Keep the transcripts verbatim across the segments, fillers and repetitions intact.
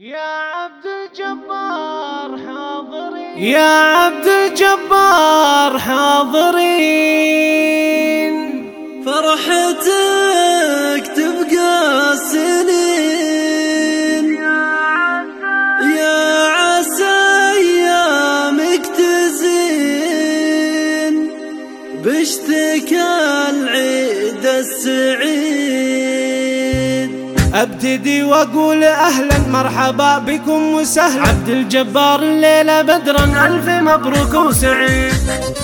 يا عبد الجبار حاضرين، يا عبد الجبار حاضرين، فرحتك تبقى سنين، يا عسى ايامك تزين بشتك العيد السعيد. ابتدي واقول اهلا مرحبا بكم وسهلا، عبد الجبار الليله بدرا الف مبروك وسعيد.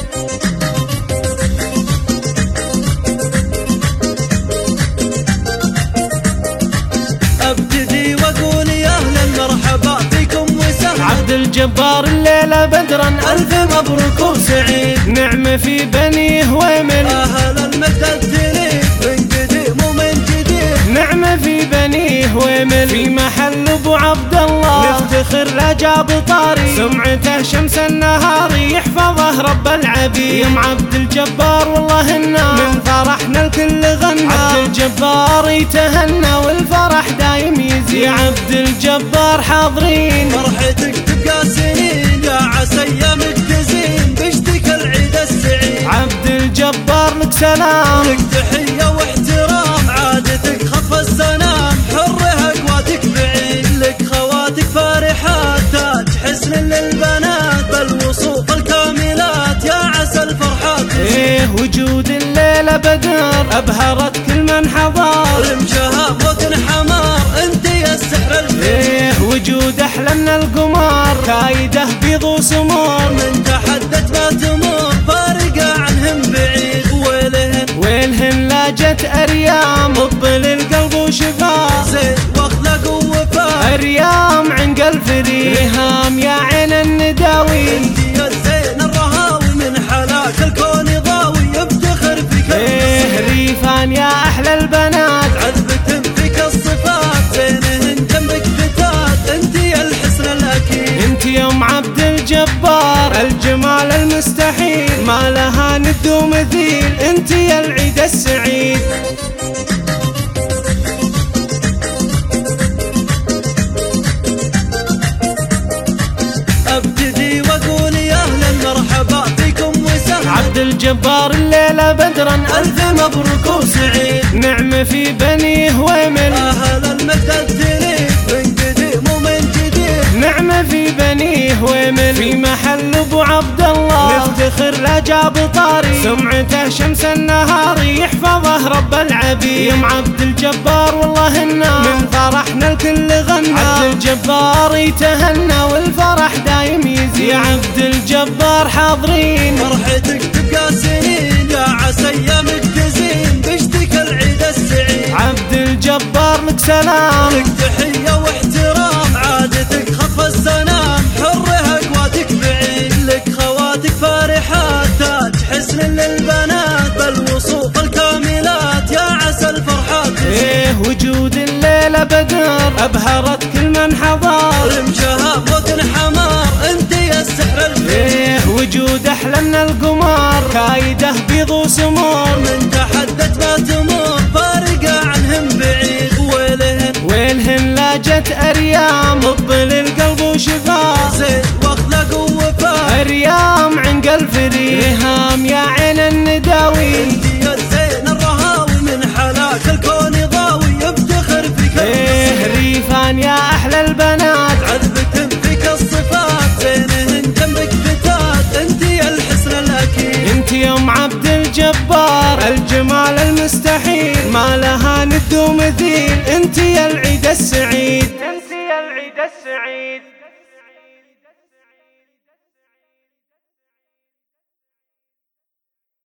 ابتدي واقول يا اهلا مرحبا بكم وسهلا، عبد الجبار الليله بدرا الف مبروك وسعيد. نعمه في بني هويمل اهل المجددين من قديم ومن جديد، نعمه في بني هويمل في محل ابو عبد الله، نفتخر رجاب طاري سمعته شمس النهار يحفظه رب العبيد. يوم عبد الجبار والله النار من فرحنا الكل غنى، عبد الجبار يتهنى والفرح دايم يزيد. يا عبد الجبار حاضرين، فرحتك تبقى سنين، يا عسى ايامك تزين بشتك العيد السعيد. عبد الجبار لك سلام، لك تحيه واحترام، عادتك خف السنام، حره اقواتك بعيد. لك خواتك فارحات تاج حسن للبنات، بالوصوف الكاملات يا عسى الفرحات. ايه وجود الليله بدر ابهرت كل من حضر، المشهاب وتنحمار انت يا السحر الفيد. ايه وجود احلامنا القمر كايده بيض وسمور، من تحدت ما تمر فارقه عنهم بعيد. ويلهن ويلهن لاجت اريام مبل القلب وشفاه، زين واخلاق ووفاء اريام عنق الفريق، رهام يا عين النداوي، انت يا الزين الرهاوي من حلاك الكون ضاوي يفتخر فيك. ايه ريفان يا احلى البنات عذبة فيك الصفات، زينهن جنبك فتات انت يا الحسن الاكيد. انت يوم عبد الجبار الجمال المستحيل ما لها ند ومثيل، انت يا العيد السعيد. ابتدي واقول يا اهلا مرحبا بكم وسهلا، عبد الجبار الليله بدرا الف مبروك وسعيد. نعمه في بني هويمل اهل المجددين من قديم ومن جديد، نعمه في بني هويمل في محل ابو عبد الله، نفتخر رجاب طاري سمعته شمس النهار يحفظه رب العبيد. يوم عبد الجبار والله النار من فرحنا الكل غنى، عبد الجبار يتهنى والفرح دايم يزيد. يا عبد الجبار حاضرين، فرحتك تبقى سنين، يا عسى ايامك تزين بشتك العيد السعيد. عبد الجبار لك سلام، لك تحيه واحترام، عادتك خف السنام، حره اقواتك بعيد. لك خواتك فارحات تاج حسن للبنات، بالوصوف الكاملات يا عسى الفرحات. ايه وجود الليله بدر ابهرت كل من حضر، المشهاب وتنحمار انت يا السحر الفيد. ايه وجود احلامنا القمر كايده بيض وسمور، من تحدت ما تمر فارقه عنهم بعيد. ويلهن ويلهن لاجت اريام مبل القلب وشفاه، زين واخلاق ووفاء اريام عنق الفريق، رهام يا عين النداوي، انت يا الزين الرهاوي من حلاك الكون ضاوي يفتخر فيك. ايه ريفان يا احلى البنات عذبة فيك الصفات، زينهن جنبك فتات انت يا الحسن الاكيد. انت يوم عبد الجبار الجمال المستحيل ما لها